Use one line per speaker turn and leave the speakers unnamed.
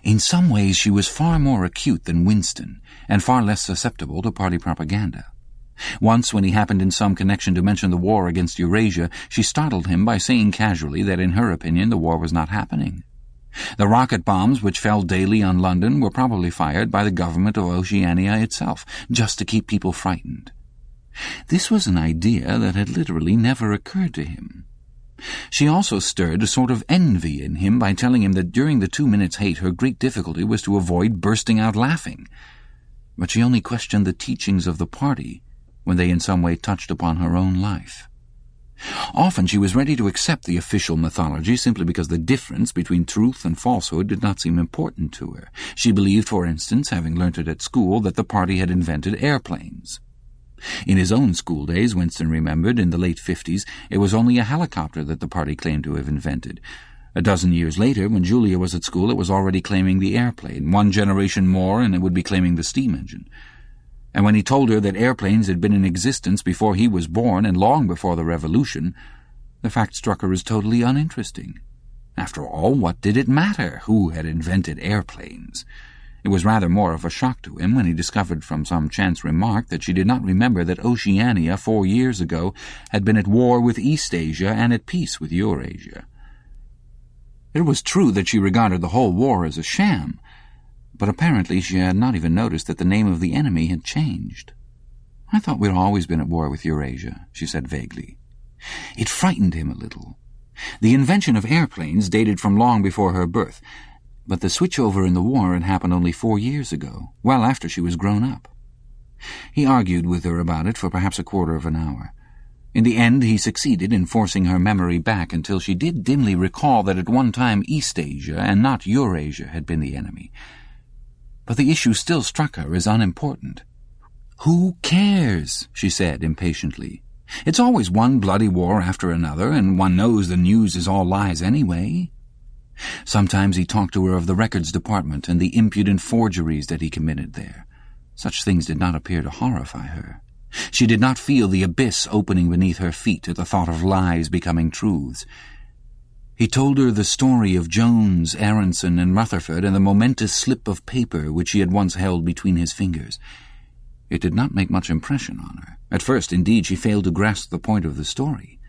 In some ways she was far more acute than Winston, and far less susceptible to party propaganda. Once, when he happened in some connection to mention the war against Eurasia, she startled him by saying casually that in her opinion the war was not happening. The rocket bombs which fell daily on London were probably fired by the government of Oceania itself, just to keep people frightened. This was an idea that had literally never occurred to him. She also stirred a sort of envy in him by telling him that during the 2 minutes' hate her great difficulty was to avoid bursting out laughing. But she only questioned the teachings of the party when they in some way touched upon her own life. Often she was ready to accept the official mythology simply because the difference between truth and falsehood did not seem important to her. She believed, for instance, having learnt it at school, that the party had invented airplanes. In his own school days, Winston remembered, in the late 50s, it was only a helicopter that the party claimed to have invented. A dozen years later, when Julia was at school, it was already claiming the airplane. 1 generation more and it would be claiming the steam engine. And when he told her that airplanes had been in existence before he was born and long before the Revolution, the fact struck her as totally uninteresting. After all, what did it matter who had invented airplanes? It was rather more of a shock to him when he discovered from some chance remark that she did not remember that Oceania 4 years ago had been at war with Eastasia and at peace with Eurasia. It was true that she regarded the whole war as a sham, but apparently she had not even noticed that the name of the enemy had changed. "I thought we'd always been at war with Eurasia," she said vaguely. It frightened him a little. The invention of airplanes dated from long before her birth, but the switchover in the war had happened only 4 years ago, well after she was grown up. He argued with her about it for perhaps a quarter of an hour. In the end he succeeded in forcing her memory back until she did dimly recall that at one time Eastasia and not Eurasia had been the enemy. But the issue still struck her as unimportant. "Who cares?" she said impatiently. "It's always one bloody war after another, and one knows the news is all lies anyway." Sometimes he talked to her of the records department and the impudent forgeries that he committed there. Such things did not appear to horrify her. She did not feel the abyss opening beneath her feet at the thought of lies becoming truths. He told her the story of Jones, Aronson, and Rutherford, and the momentous slip of paper which he had once held between his fingers. It did not make much impression on her. At first, indeed, she failed to grasp the point of the story.